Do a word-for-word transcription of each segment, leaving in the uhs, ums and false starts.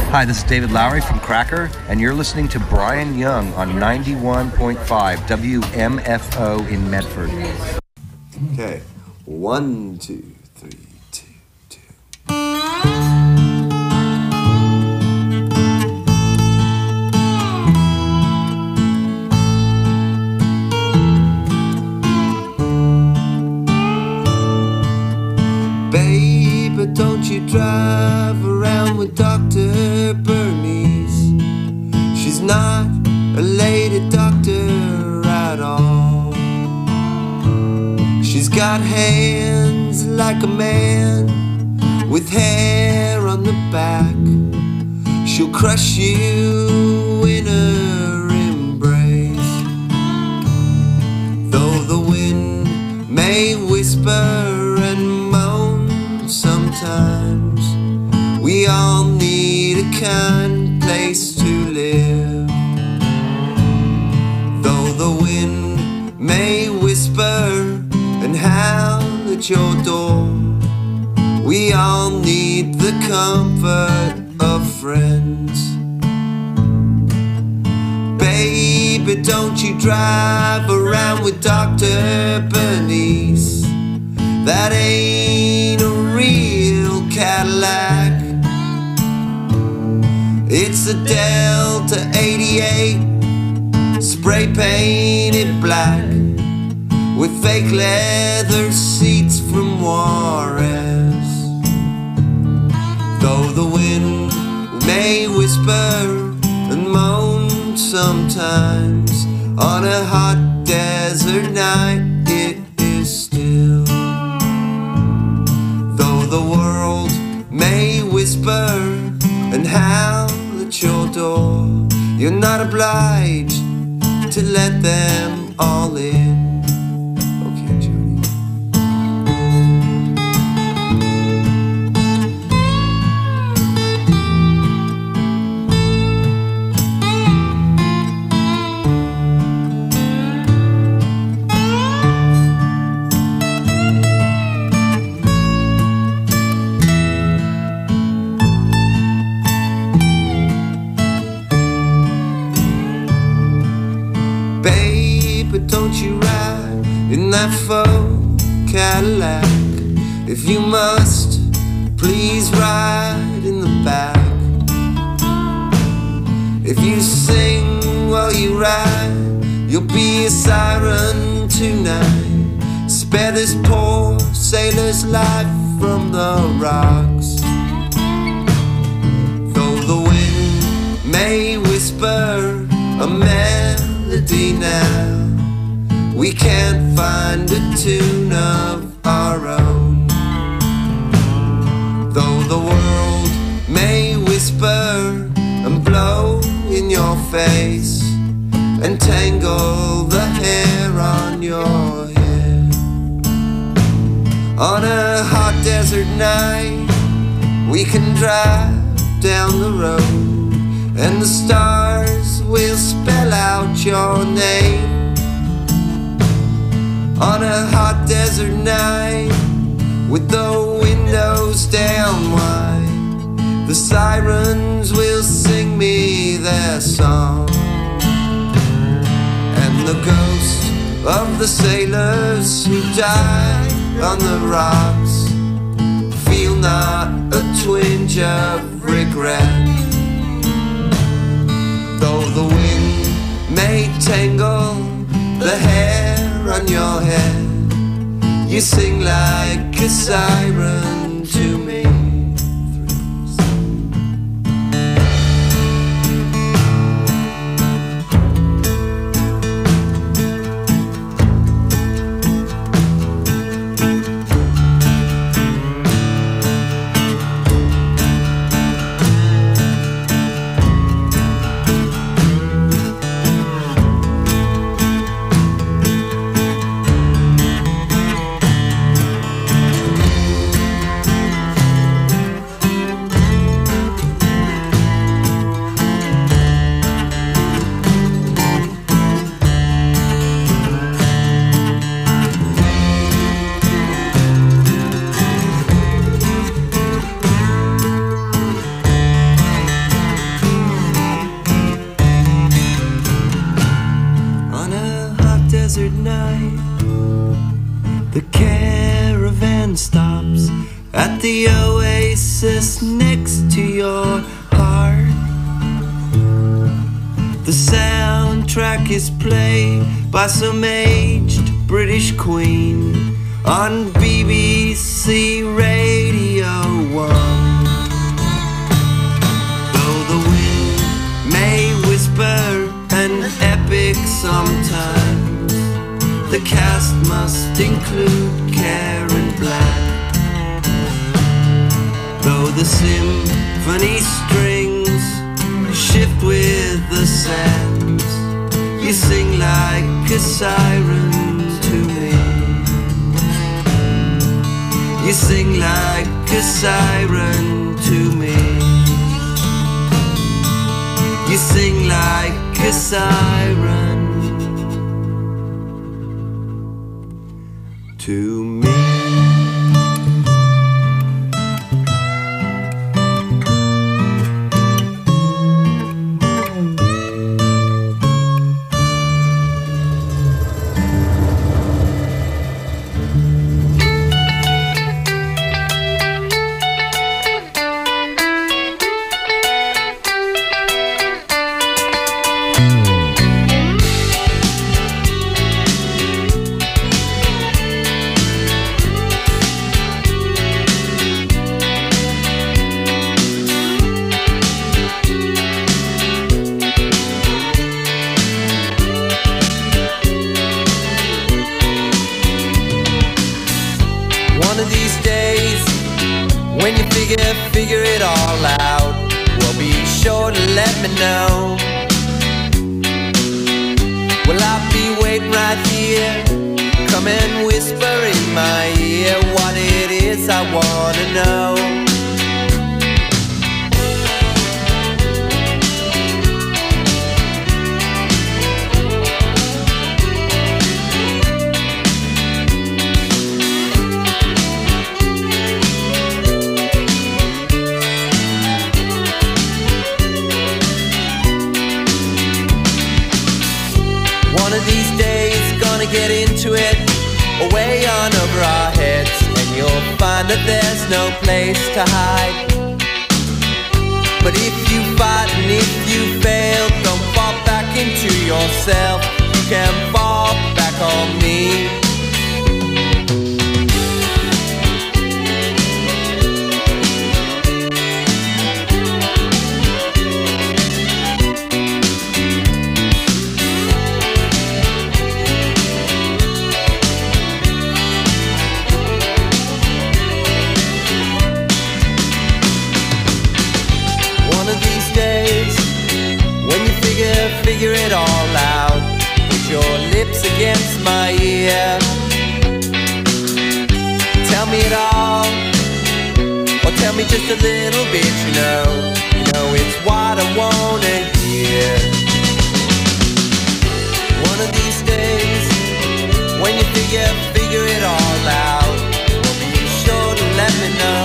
Hi, this is David Lowry from Cracker, and you're listening to Brian Young on ninety-one point five W M F O in Medford. Okay, one, two, three, two, two. Baby, don't you drive around with Doctor Bernice. She's not a lady doctor at all. She's got hands like a man with hair on the back. She'll crush you in her embrace. Though the wind may whisper and moan sometimes, we all need a kind place to live. Though the wind may whisper and howl at your door, we all need the comfort of friends. Baby, don't you drive around with Doctor Bernice. That ain't a real Cadillac. It's a Delta eighty-eight, spray painted black, with fake leather seats from Juarez. Though the wind may whisper and moan sometimes, on a hot desert night it is still. Though the world may whisper and howl at your door, you're not obliged to let them all in. But don't you ride in that faux Cadillac. If you must, please ride in the back. If you sing while you ride, you'll be a siren tonight. Spare this poor sailor's life from the rocks. Though the wind may whisper a melody now, we can't find a tune of our own. Though the world may whisper and blow in your face and tangle the hair on your head, on a hot desert night we can drive down the road, and the stars will spell out your name. On a hot desert night, with the windows down wide, the sirens will sing me their song. And the ghosts of the sailors who died on the rocks feel not a twinge of regret. Though the wind may tangle the hair on your head, you sing like a siren to me. caravan stops at the oasis next to your heart. The soundtrack is played by some aged British queen on B B C Radio one. Though the wind may whisper an epic sometimes, the cast must include Karen Black. Though the symphony strings shift with the sands, you sing like a siren to me. You sing like a siren to me. You sing like a siren to me. Figure it all out, well, be sure to let me know. Well, I'll be waiting right here. Come and whisper in my ear what it is I wanna know. Get into it, away on over our heads, and you'll find that there's no place to hide. But if you fight and if you fail, don't fall back into yourself. You can fall back on me. Figure it all out, put your lips against my ear. Tell me it all, or tell me just a little bit, you know. You know it's what I wanna hear. One of these days, when you figure, figure it all out, be sure to let me know.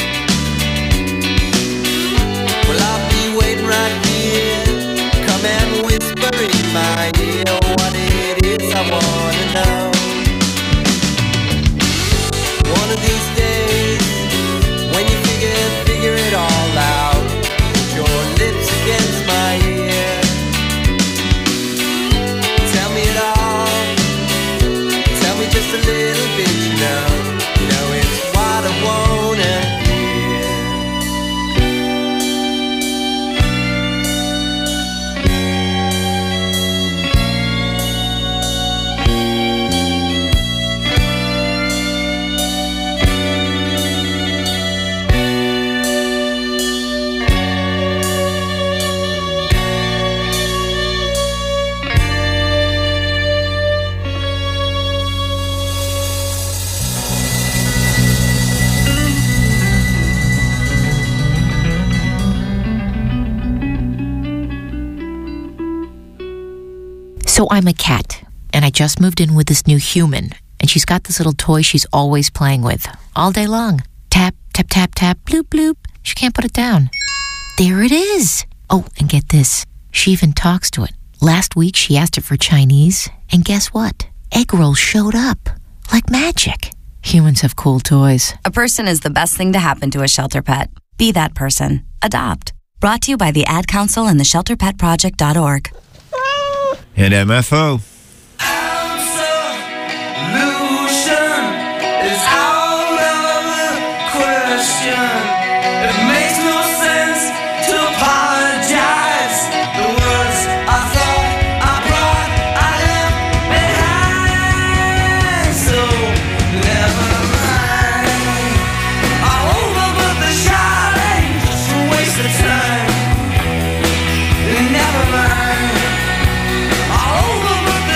Well, I'll be waiting right here. Come and whisper in my ear what it is I wanna know. One of these days, when you figure, figure it all out, put your lips against my ear. Tell me it all, tell me just a little bit, you know. You know it's what I wanna hear. So I'm a cat, and I just moved in with this new human, and she's got this little toy she's always playing with, all day long. Tap, tap, tap, tap, bloop, bloop. She can't put it down. There it is. Oh, and get this. She even talks to it. Last week, she asked it for Chinese, and guess what? Egg rolls showed up. Like magic. Humans have cool toys. A person is the best thing to happen to a shelter pet. Be that person. Adopt. Brought to you by the Ad Council and the shelter pet project dot org. And M F O. Never mind. All over the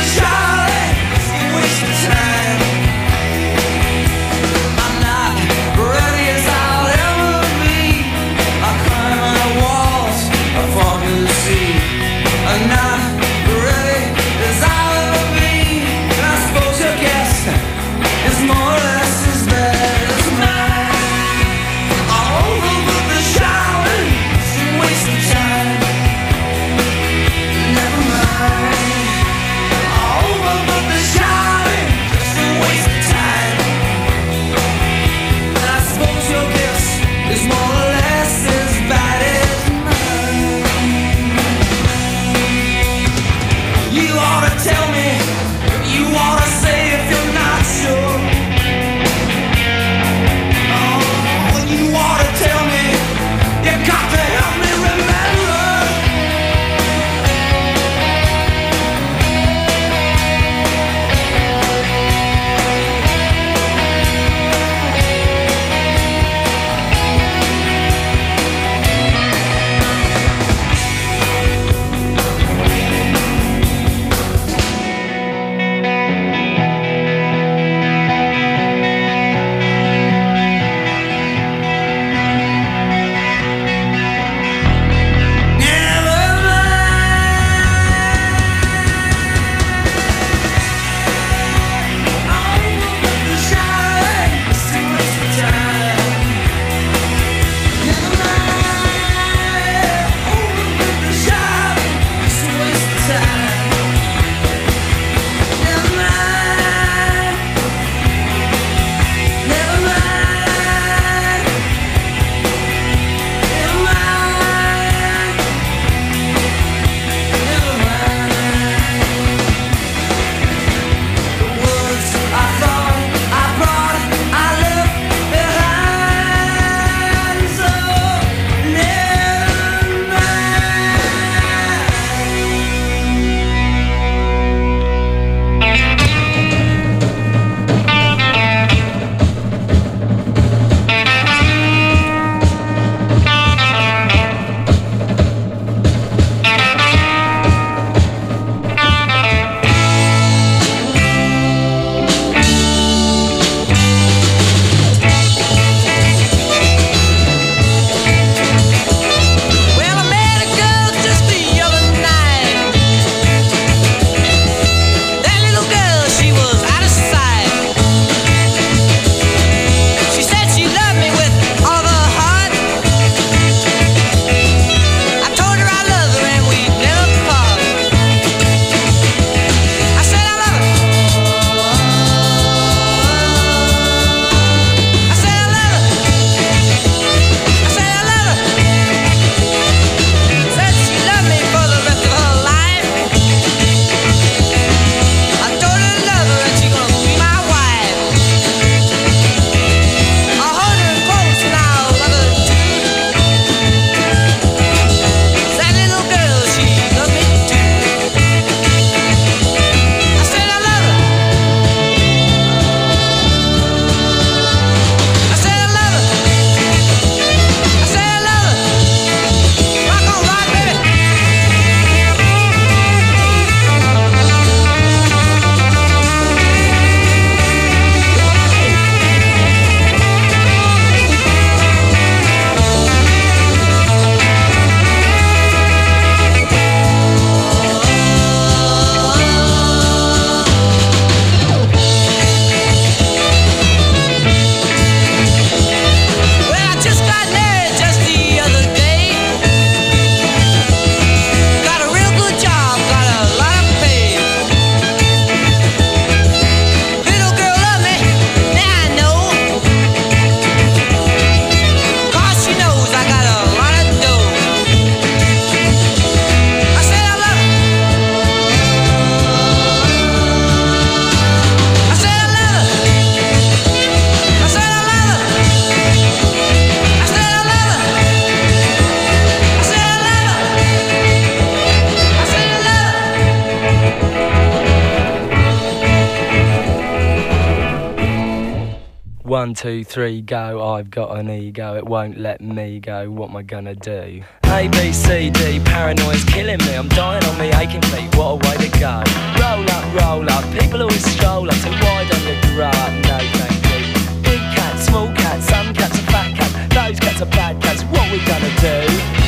One, two, three, go. I've got an ego, it won't let me go. What am I gonna do? A, B, C, D, paranoia's killing me. I'm dying on me aching feet, what a way to go. Roll up, roll up, people always stroll up. So why don't you grow up? No thank you. Big cat, small cat, some cats are fat cats. Those cats are bad cats, what we gonna do?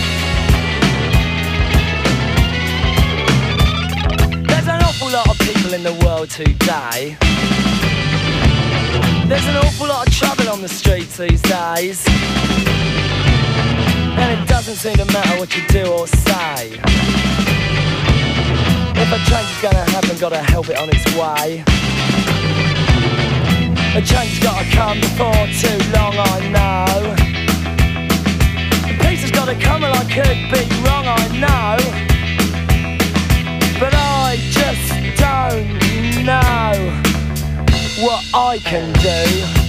There's an awful lot of people in the world today. There's an awful lot of trouble on the streets these days. And it doesn't seem to matter what you do or say. If a change is gonna happen, gotta help it on its way. A change has gotta come before too long, I know. The peace has gotta come and I could be wrong, I know. But I just don't know what I can do.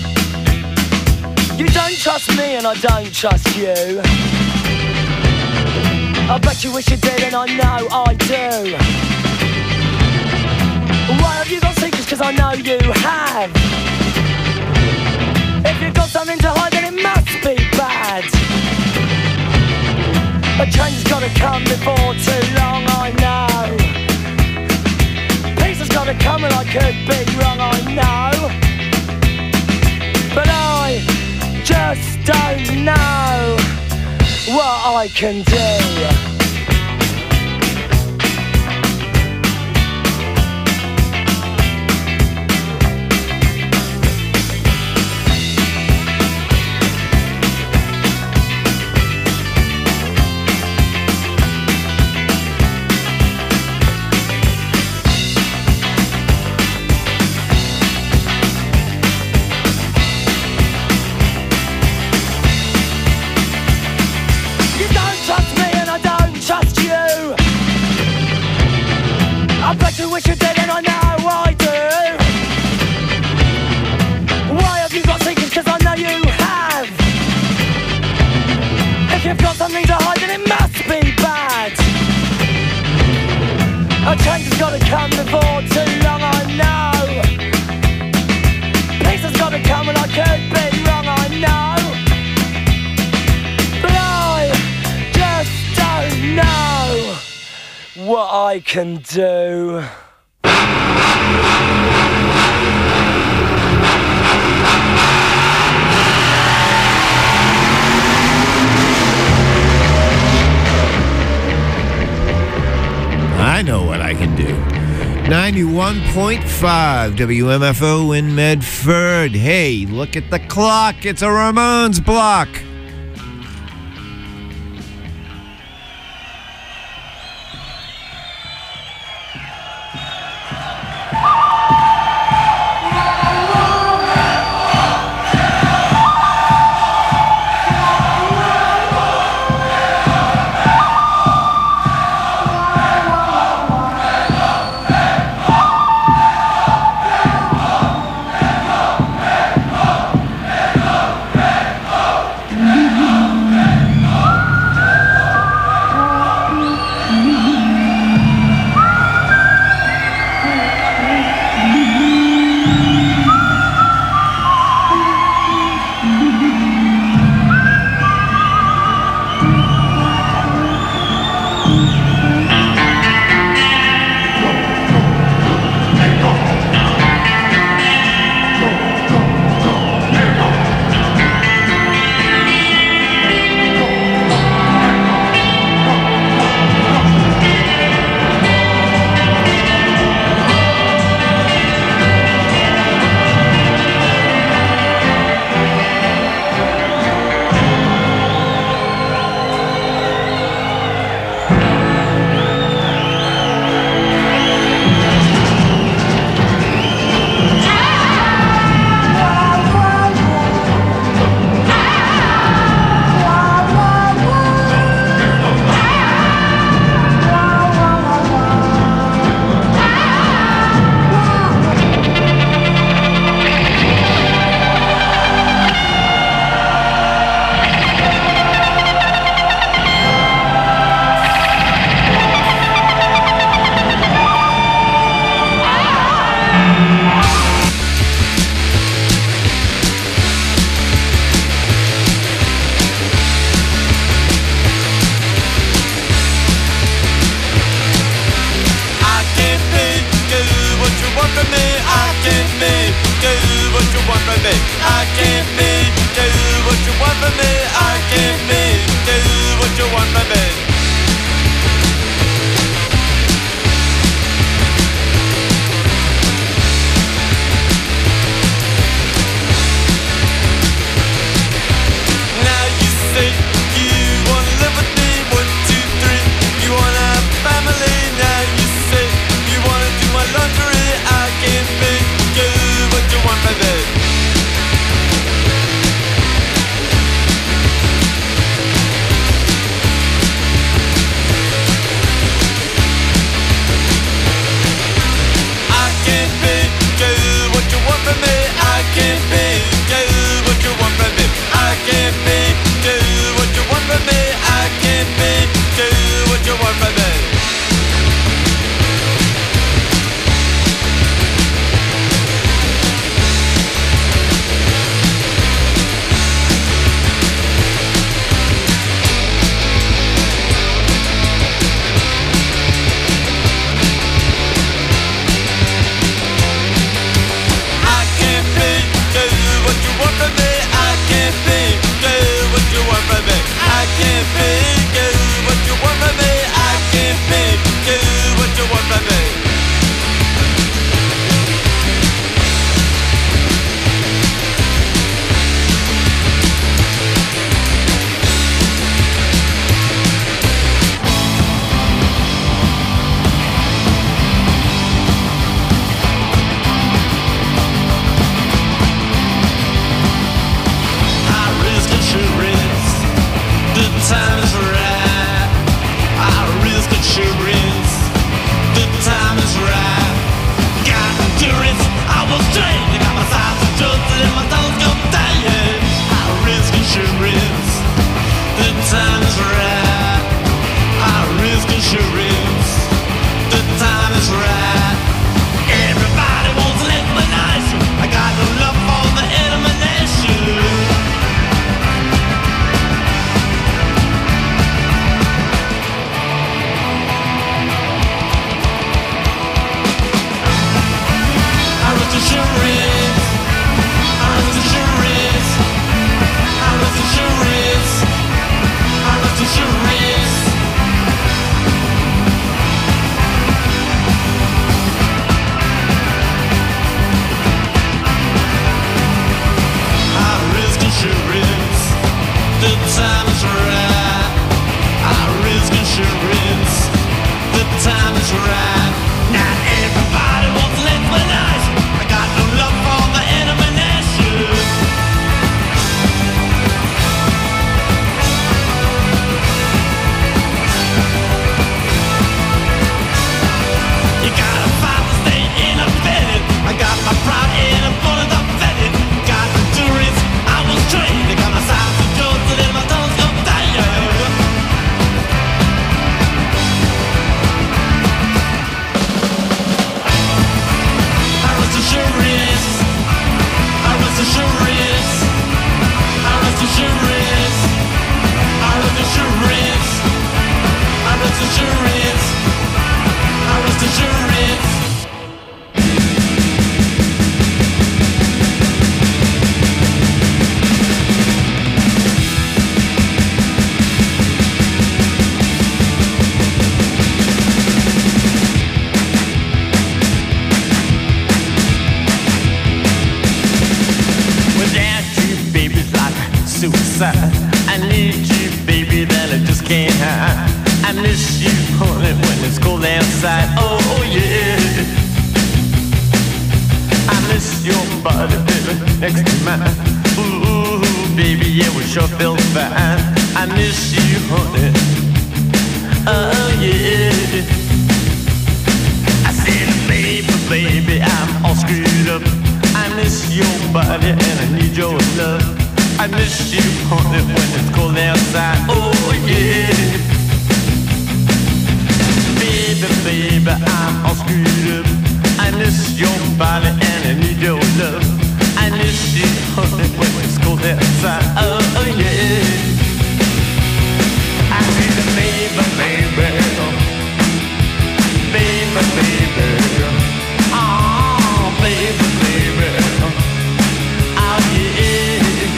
You don't trust me and I don't trust you. I bet you wish you did and I know I do. Why have you got secrets? Cause I know you have. If you've got something to hide then it must be bad. A change has gotta come before too long, I know. Peace has gotta come and I could be wrong, I know. But I just don't know what I can do. I bet you wish you did and I know I do. Why have you got secrets? Cause I know you have. If you've got something to hide then it must be bad. A change has gotta come before too long, I know. Peace has gotta come and I could be wrong, I know. But I just don't know what I can do. I know what I can do. ninety-one point five W M F O in Medford. Hey, look at the clock. It's a Ramones block. want from me. I can't think of what you want from me. I can't think of what you want from me. I can't think of what you want from me. Time is right. I risk insurance. The time is right. Got endurance. I was trained. Got my sides adjusted and my toes go down. I risk insurance. The time is right. I risk insurance. The time is right. Everybody wants to let me nice. I got no love for the elimination. I need you, baby, that I just can't hide. I miss you, honey, when it's cold outside. Oh, yeah. I miss your body, baby, next to mine. Ooh, baby, yeah, we sure feel fine. I miss you, honey. Oh, yeah. I said, baby, baby, I'm all screwed up. I miss your body and I need your love. I miss you, honey, when it's cold outside. Oh, yeah. Baby, baby, I'm all screwed up. I miss your body and I need your love. I miss you, honey, when it's cold outside. Oh, oh yeah. I said, baby, baby, baby, baby, oh, baby, baby, oh yeah.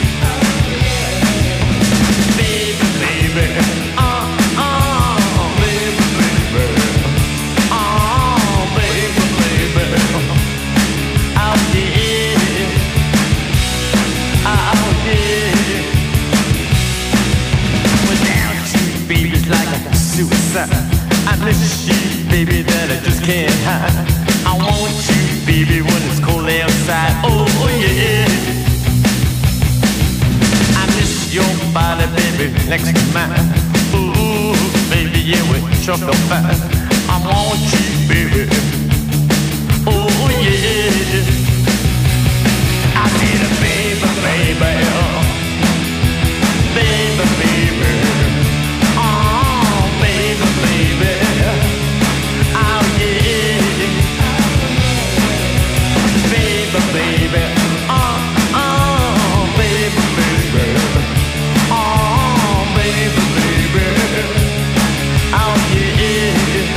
I miss you, baby, that I just can't hide. I want you, baby, when it's cold outside. Oh, yeah. I miss your body, baby, next to mine. Ooh, baby, yeah, we sure feel fine. I want you, baby. Oh, yeah. I need a baby, baby. Baby, baby. Baby, oh, oh, baby, baby, oh, baby, baby, oh yeah,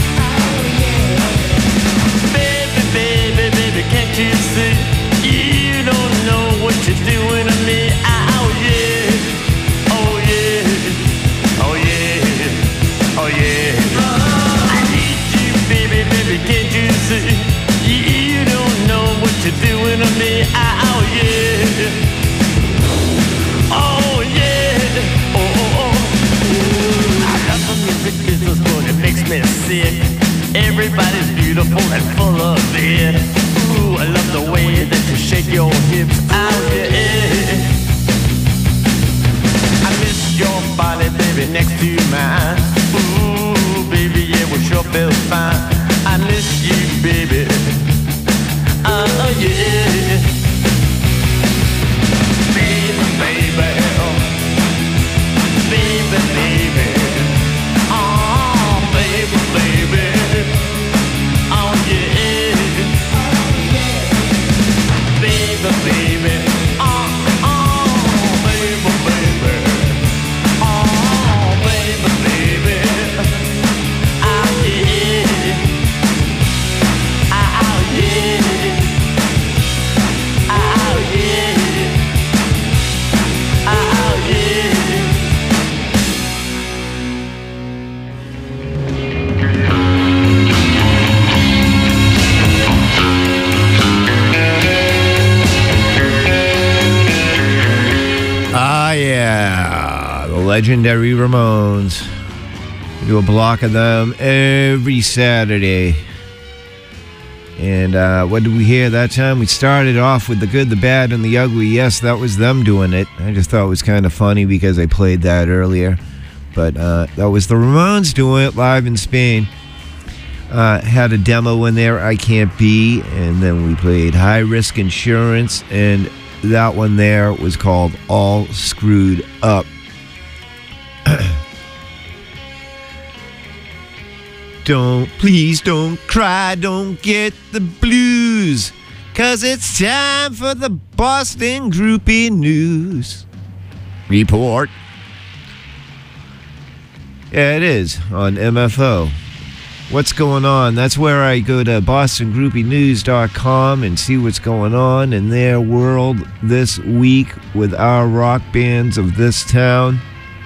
baby, baby, baby, can't you see? You don't know what you're doing to me. beautiful and full of it. Ooh, I love the way that you shake your hips out here. I miss your body, baby, next to mine. Ooh, baby, yeah, we sure feel fine. I miss you, baby. Oh, yeah. Baby, baby. Baby, baby. Oh, baby, baby. Oh, yeah. Baby, baby. Oh, oh, baby, baby. Oh, baby, baby. Oh, yeah. Oh, yeah. Oh, yeah. Oh, yeah. Ah, yeah. The legendary Ramones. We do a block of them every Saturday. And uh, what did we hear that time? We started off with the good, the bad, and the ugly. Yes, that was them doing it. I just thought it was kind of funny because I played that earlier. But uh, that was the Ramones doing it live in Spain. Uh, had a demo in there, I Can't Be. And then we played High Risk Insurance. And that one there was called All Screwed Up. Don't, please don't cry, don't get the blues, 'cause it's time for the Boston Groupie News Report. Yeah, it is on M F O. What's going on? That's where I go to boston groupie news dot com and see what's going on in their world this week with our rock bands of this town.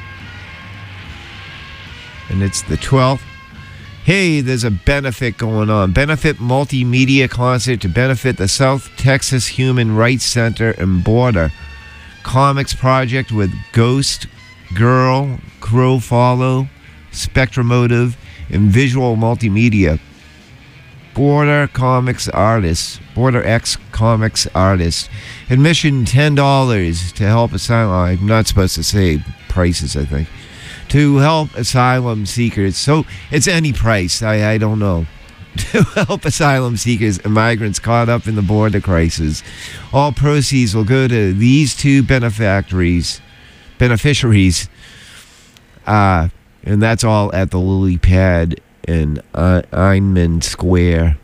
And it's the twelfth. Hey, there's a benefit going on. Benefit multimedia concert to benefit the South Texas Human Rights Center and Border Comics Project with Ghost, Girl, Crow Follow, Spectromotive, and Visual Multimedia. Border Comics Artists, Border X Comics Artists. Admission ten dollars to help asylum. I'm not supposed to say prices, I think. To help asylum seekers. So it's any price. I, I don't know. To help asylum seekers and migrants caught up in the border crisis. All proceeds will go to these two benefactories, beneficiaries. Uh, and that's all at the Lily Pad in uh, Einman Square.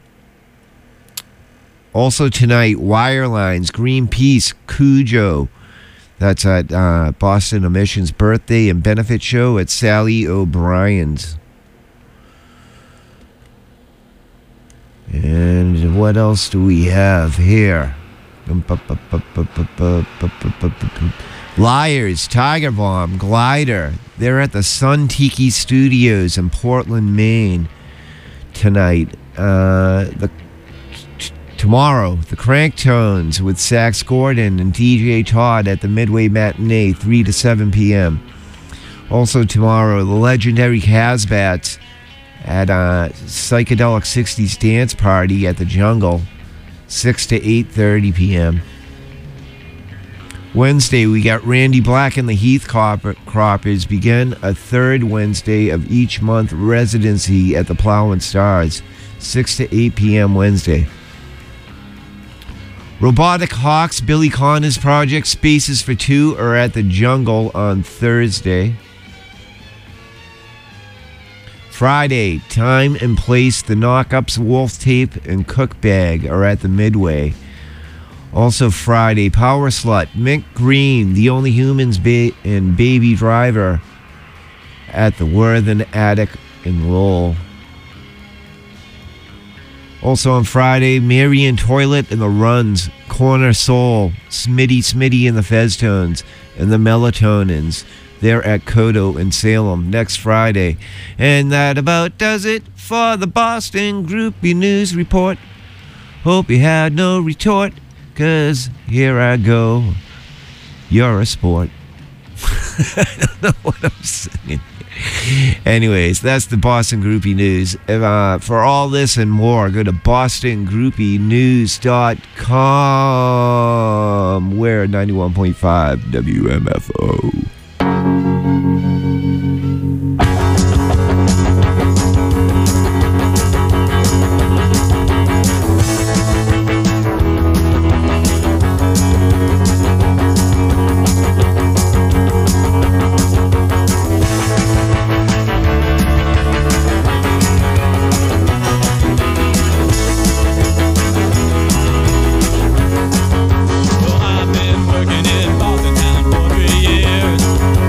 Also tonight, Wirelines, Greenpeace, Cujo. That's at uh, Boston Emissions birthday and benefit show at Sally O'Brien's. And what else do we have here? Liars, Tiger Bomb, Glider. They're at the Sun Tiki Studios in Portland, Maine tonight. Uh, the Tomorrow, the Cranktones with Sax Gordon and D J Todd at the Midway Matinee, three to seven p.m. Also tomorrow, the legendary Casbats at a Psychedelic sixties Dance Party at the Jungle, six to eight thirty p.m. Wednesday, we got Randy Black and the Heath Croppers begin a third Wednesday of each month residency at the Plow and Stars, six to eight p.m. Wednesday. Robotic Hawks, Billy Connor's project, Spaces for Two, are at the Jungle on Thursday. Friday, Time and Place, the Knockups, Wolf Tape, and Cook Bag are at the Midway. Also Friday, Power Slut, Mick Green, The Only Humans, ba- and Baby Driver at the Worthen Attic in Lowell. Also on Friday, Marian Toilet and the Runs, Corner Soul, Smitty Smitty and the Feztones, and the Melatonins. They're at Kodo in Salem next Friday. And that about does it for the Boston Groupie News Report. Hope you had no retort, 'cause here I go. You're a sport. I don't know what I'm saying. Anyways, that's the Boston Groupie News. Uh, for all this and more, go to boston groupie news dot com. We're ninety-one point five W M F O. Well, I've been working in Boston town for three years.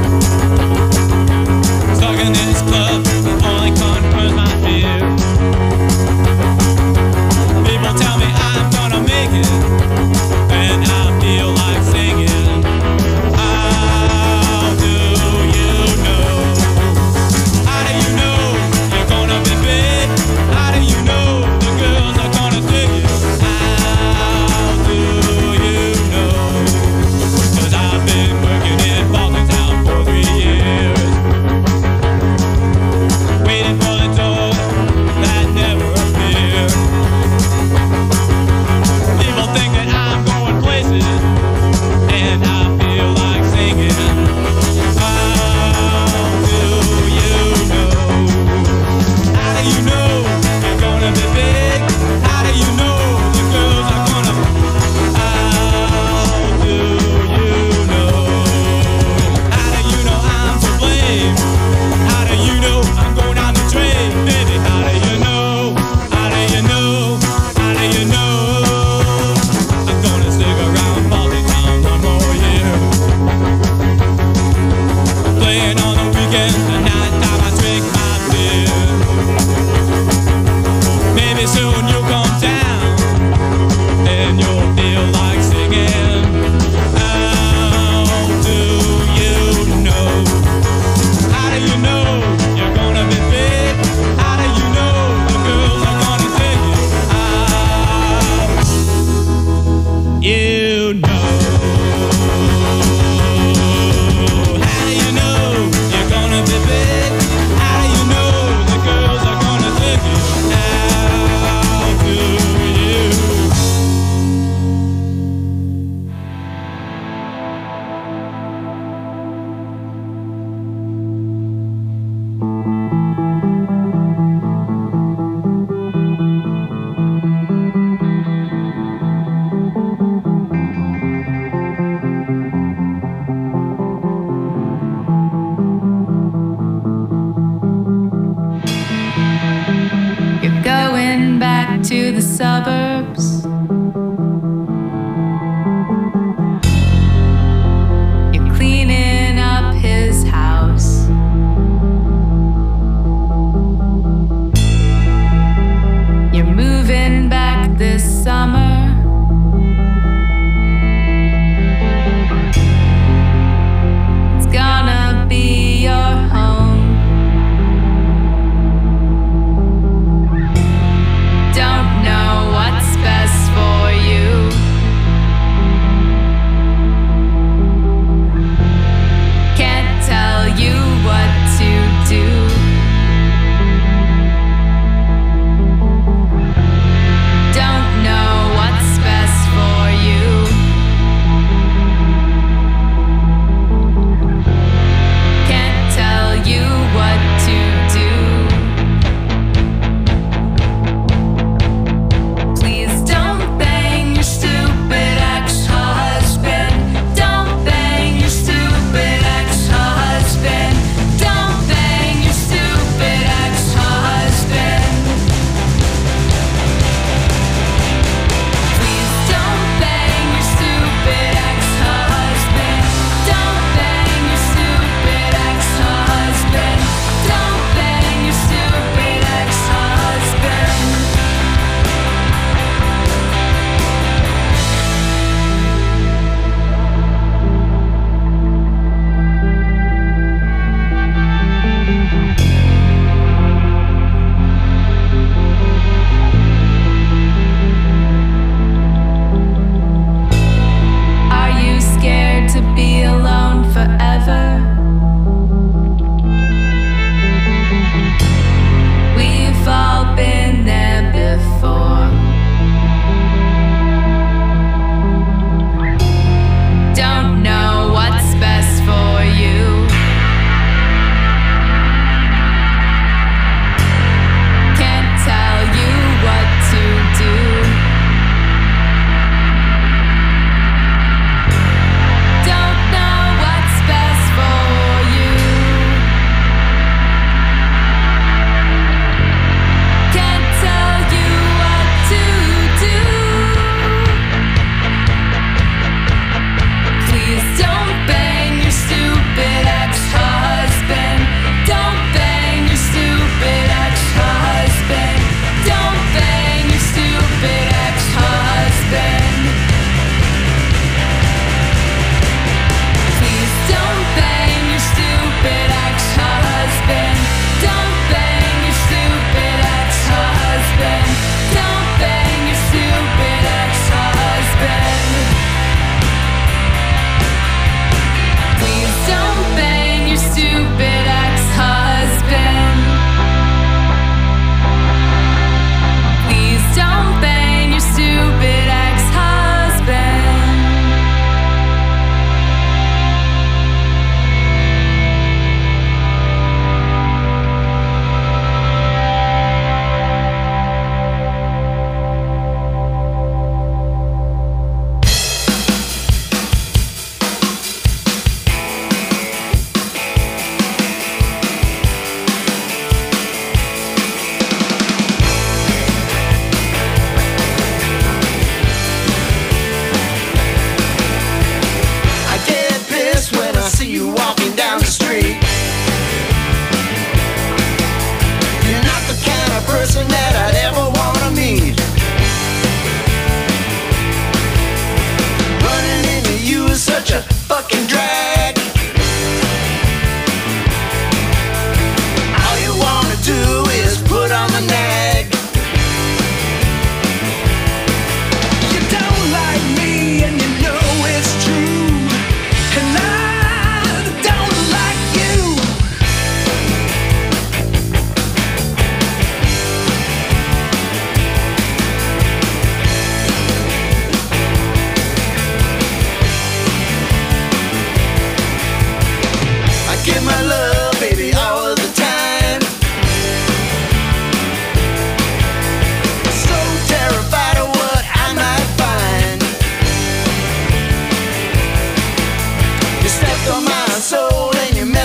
to the suburbs. You're cleaning up his house. You're moving back this summer. It's gonna be your home. Don't know what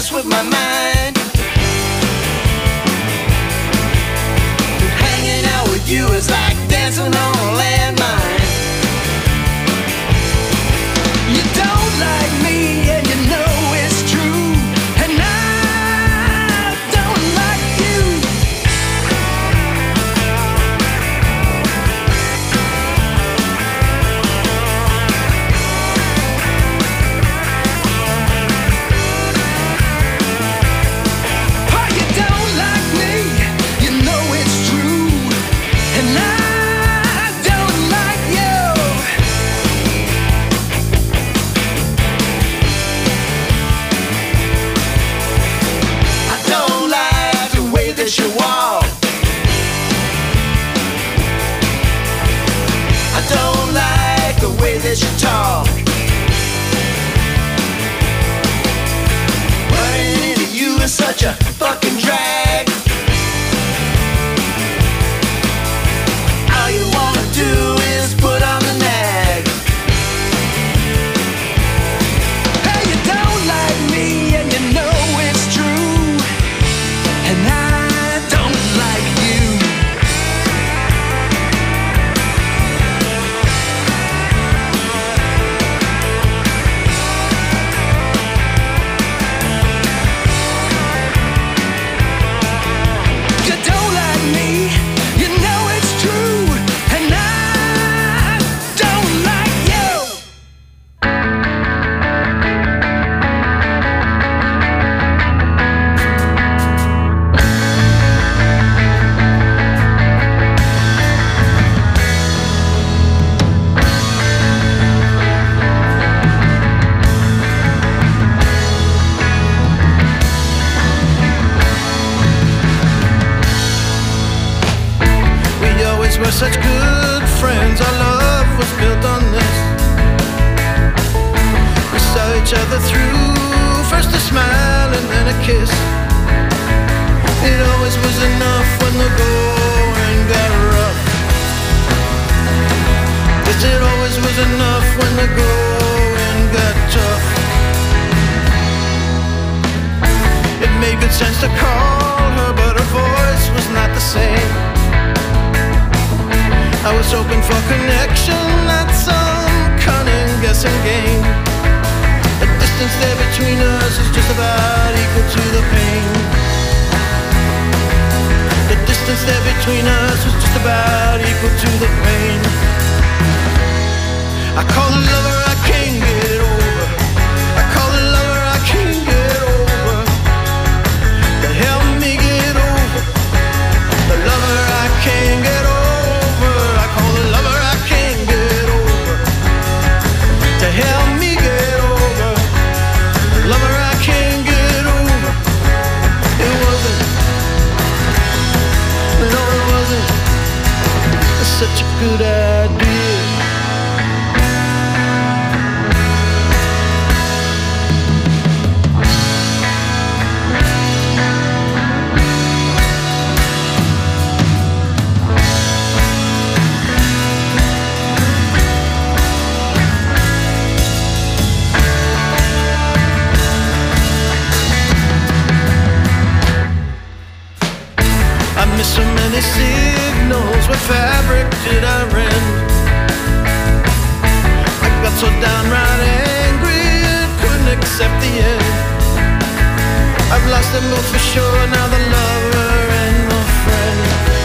mess with my mind. Hanging out with you is like dancing on a landmine. You don't like me and you know it's true, and I don't like you. Oh, you don't like me, you know it's true, and I don't like you. I don't like the way that you walk. I don't like the way that you talk. Running into you is such a fucking drag. All you wanna do is put on the nag. Hey, you don't like me and you know it's true, and I don't like you. You don't like me, you know it's true, and I don't like you. We always were such good friends, our love was built on this. We saw each other through, first a smile and then a kiss. It always was enough when the going got rough. Yes, it always was enough when the going got tough. It made good sense to call her, but her voice was not the same. I was hoping for connection, not some cunning guessing game. The distance there between us is just about equal to the pain. The distance there between us was just about equal to the pain. I call the lover I can't get over. I call the lover I can't get over. To help me get over the lover I can't get over. I call the lover I can't get over. To help me get over the lover I can't get over. It wasn't, no it wasn't such a good idea. I missed so many signals. What fabric did I rend? I got so downright angry and couldn't accept the end. I've lost them both for sure, now the lover and the friend.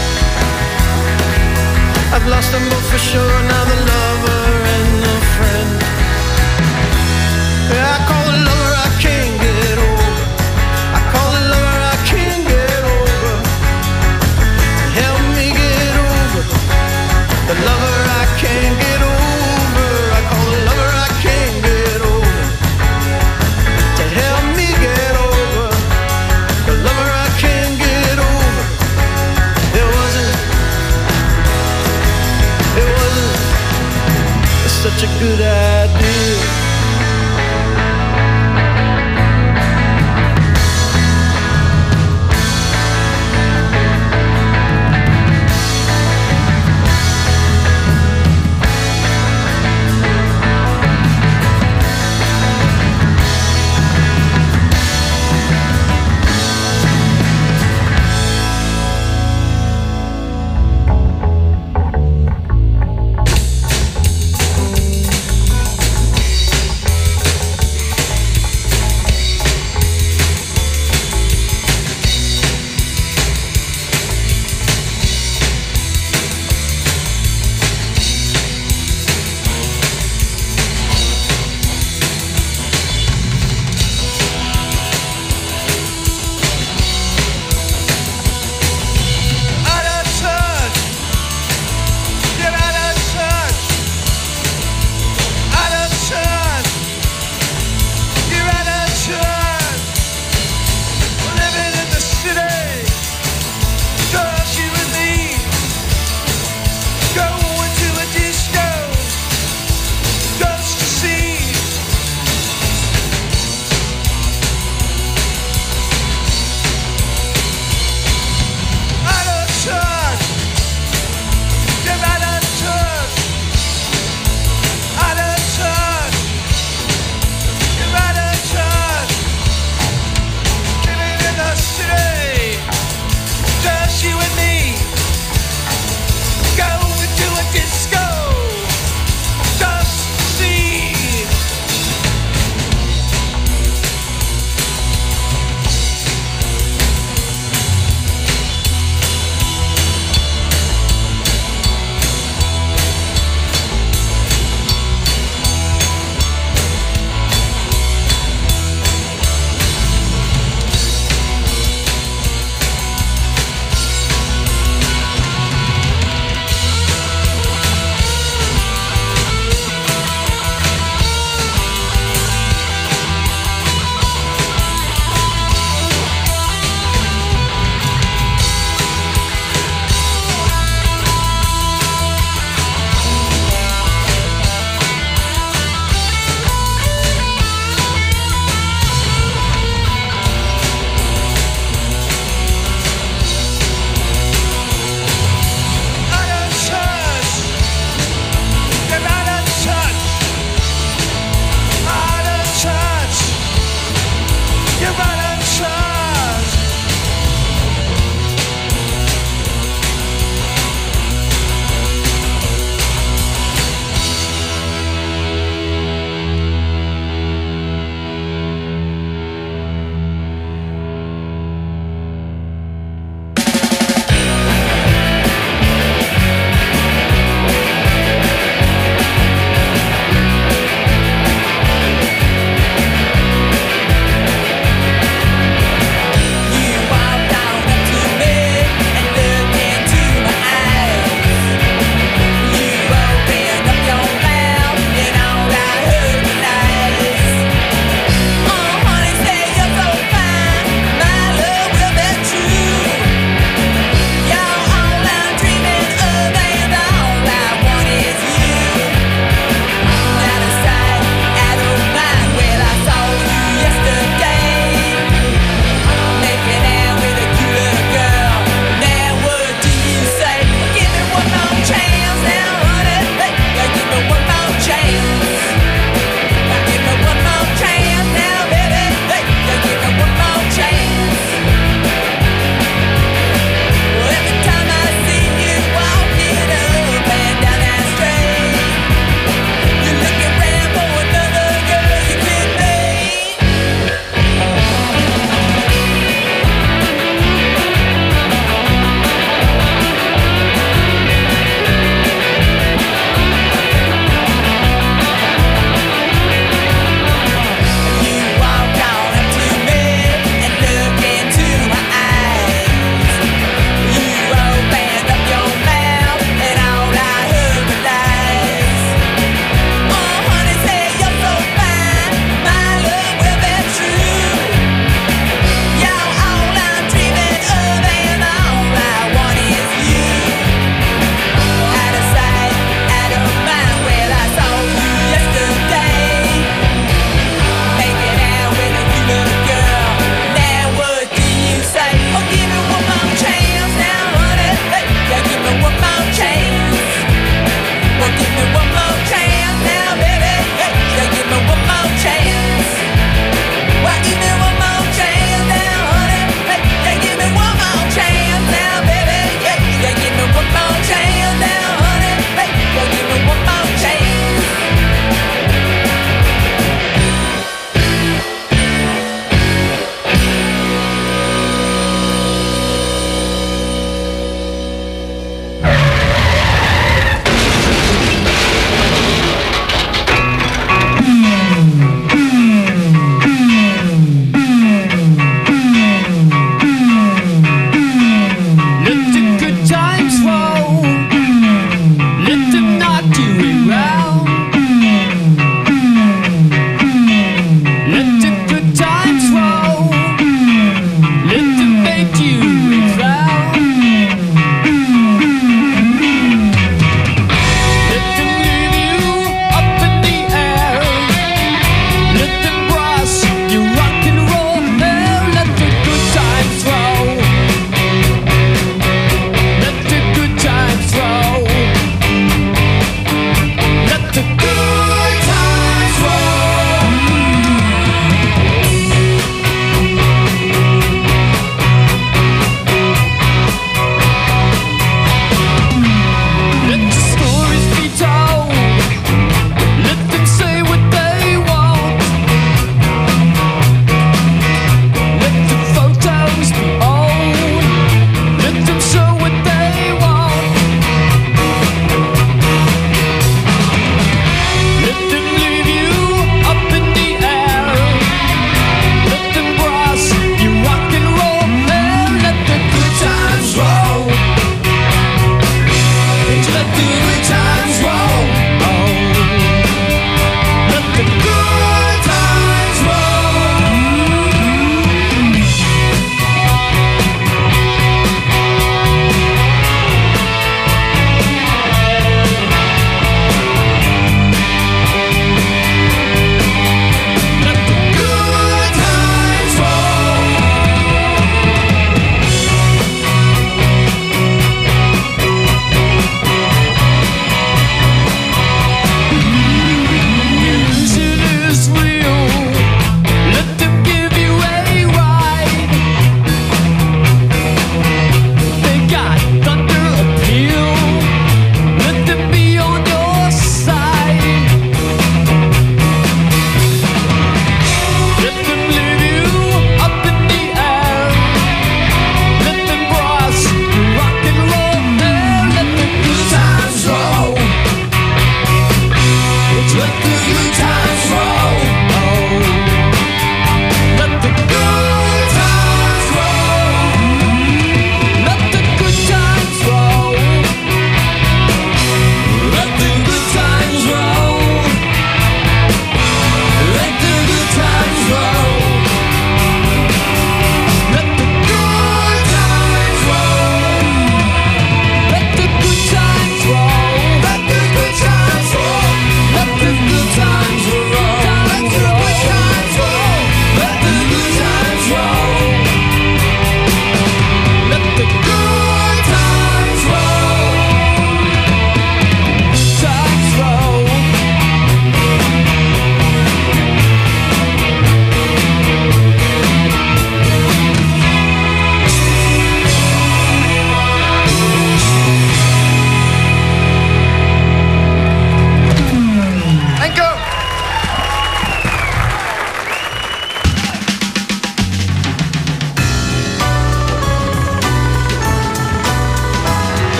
I've lost them both for sure, now the lover and the friend. Yeah, I call the lover I can't get over. I call the lover I can't get over. Help me get over the lover I can't get over. I call the lover I can't get over. To help me get over the lover I can't get over. It wasn't, it wasn't such a good idea.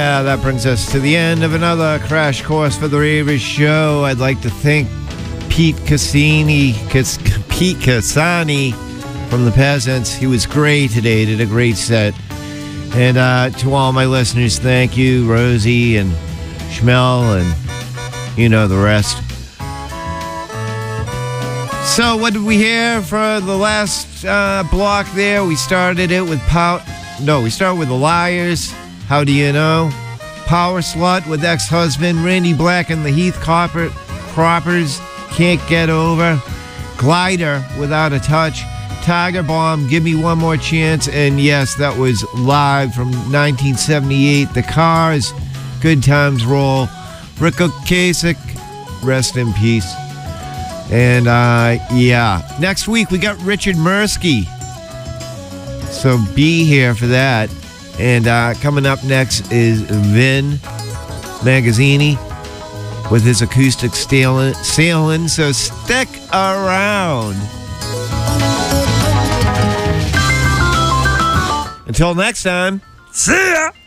Yeah, that brings us to the end of another Crash Course for the Ravers show. I'd like to thank Pete Cassini, Cas- Pete Cassani from the Peasants. He was great today, did a great set. And uh, to all my listeners, thank you, Rosie and Schmel and you know the rest. So what did we hear for the last uh, block there? We started it with Pow... No, we started with The Liars. How do you know? Power Slut with Ex-Husband. Randy Black and the Heath Copper, Croppers. Can't Get Over. Glider, Without a Touch. Tiger Bomb, Give Me One More Chance. And yes, that was live from nineteen seventy-eight. The Cars, Good Times Roll. Rick Ocasek, rest in peace. And uh, yeah, next week we got Richard Mirsky. So be here for that. And uh, coming up next is Vin Magazzini with his acoustic sailing. So stick around. Until next time, see ya!